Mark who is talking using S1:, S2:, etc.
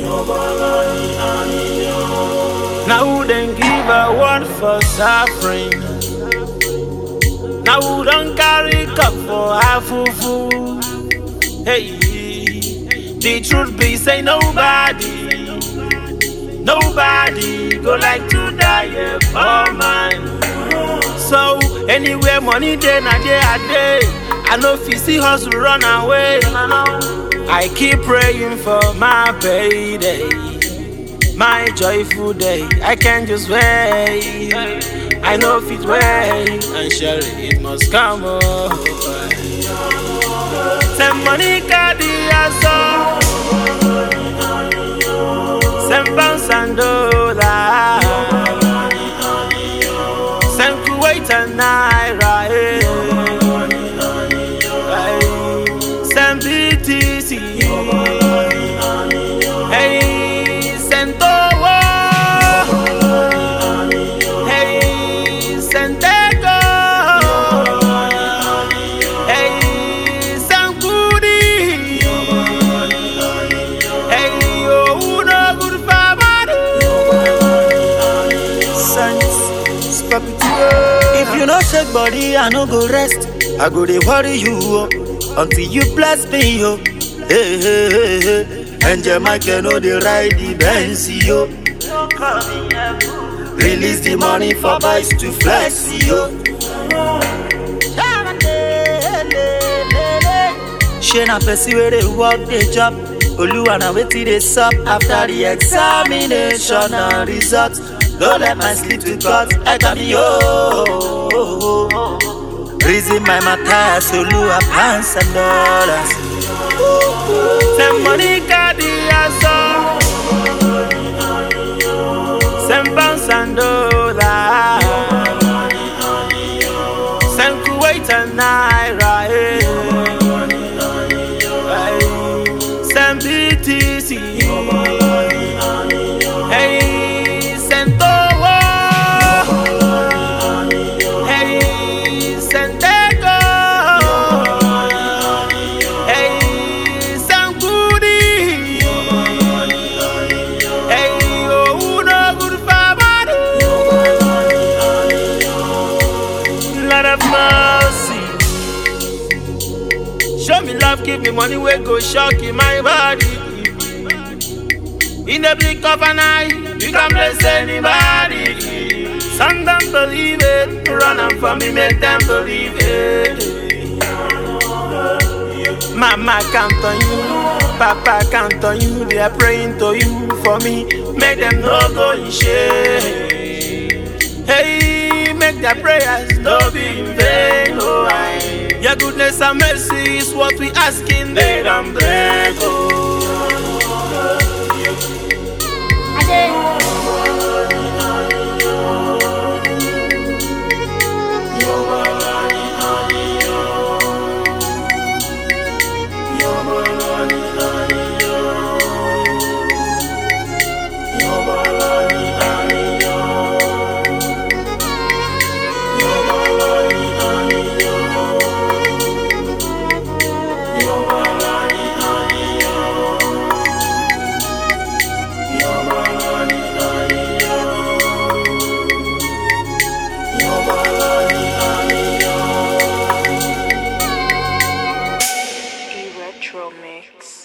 S1: Now who then give a word for suffering? Now who don't carry cup for half food? Hey, the truth be say nobody go like to die a poor man. So anywhere money day na day a day, I know if you see hustle run away. I keep praying for my payday, my joyful day. I can't just wait. I know if it wait, and surely it must come over. Some money carry us all, some pounds and dollars, some Kuwait and Naira, some BTC, hey, Santowo, hey, Santego, hey, Sankudi, hey, oh, no good family.
S2: Sense, if you no shake body, I no go rest. I go dey worry you until you bless me, yo. Hey, hey, hey, hey. Angel Michael no dey ride the Benz, yo. Release the money for boys to flex, yo. She na person where they work the job. Oluwa na wetin dey sup after the examination and results. Don't let my sleep to cut. I got me, yo. Reason my matter, so Oluwa pounds and dollars.
S1: Some money carry us all, some pounds and dollars, some Kuwait and Naira, some BTC, hey, Santowo, hey, Santego, hey, Sankudi, hey, oh, no good family. Lord of mercy, show me love, give me money, we go shock in my body. In the blink of an eye, you can bless anybody. Some don't believe it, run up for me, make them believe it. Mama count on you, Papa count on you. They are praying to you for me, make them no go in shame. Hey, make their prayers no be in vain, oh I. Your goodness and mercy is what we asking, they don't break, oh.
S3: Retro Mix.